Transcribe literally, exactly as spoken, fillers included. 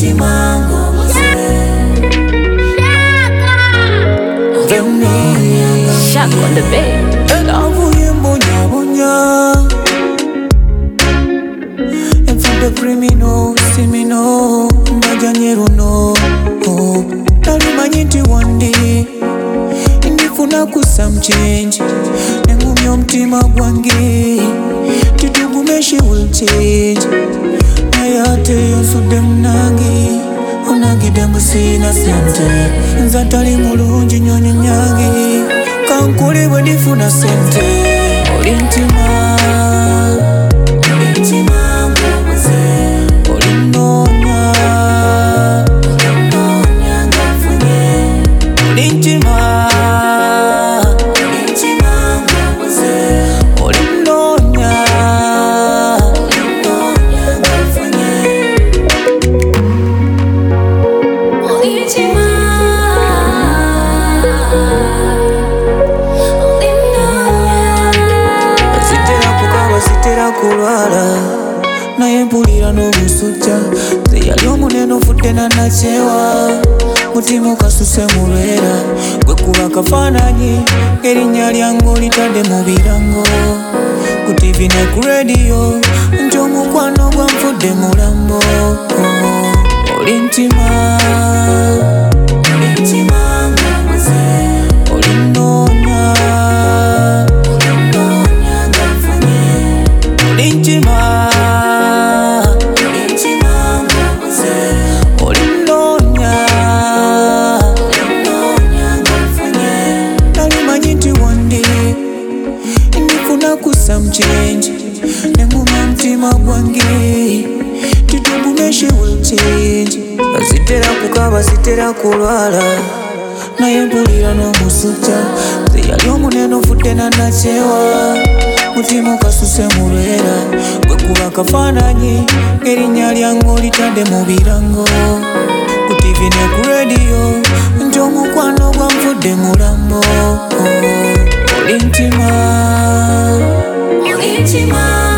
Shaka on the bed. Navuye mbonya bonya. And from the criminal, see me no, Majanyero no. Nalimanyi nti one day ndifuna ku some change. Nengumya omutima gwange titugume she will change. Naye ate yonsudde munange onagidde mbu sina sente. Nze atali mulungi nnyonyi nyange kankole bwe ndifuna sente. Oli ntima oli ntima ng'obuze olinoonya olinoonya ng'ofunye. Oli ntima oli ntima ng'obuze olinoonya olinoonya ng'ofunye. Oli ntima sitera kulwala naye mpulira n'omusujja. Nze yali omunene ofudde nanakyewa mutima okasuse mulwera. Gwe kuba kafaananyi erinnya lyange olitadde mu birango ku tivi ne ku rediyo nti omukwano gwanfudde mulambo. Oli ntima oli ntima ng'obuze olinoonya olinoonya ng'ofunye. Oli ntima oli ntima ng'obuze olinoonya olinoonya ng'ofunye. Nalimanyi nti one day ndifuna ku some change. Nengumya omutima gwange titugume she will change. Sitera kukaba sitera kulwala naye mpulira n'omusujja. Nze yali omunene ofudde nanakyewa mutima okasuse mulwera. Gwe kuba kafaananyi erinnya lyange olitadde mu birango ku tivi ne ku rediyo nti omukwano gwanfudde mulambo. Oli ntima oli ntima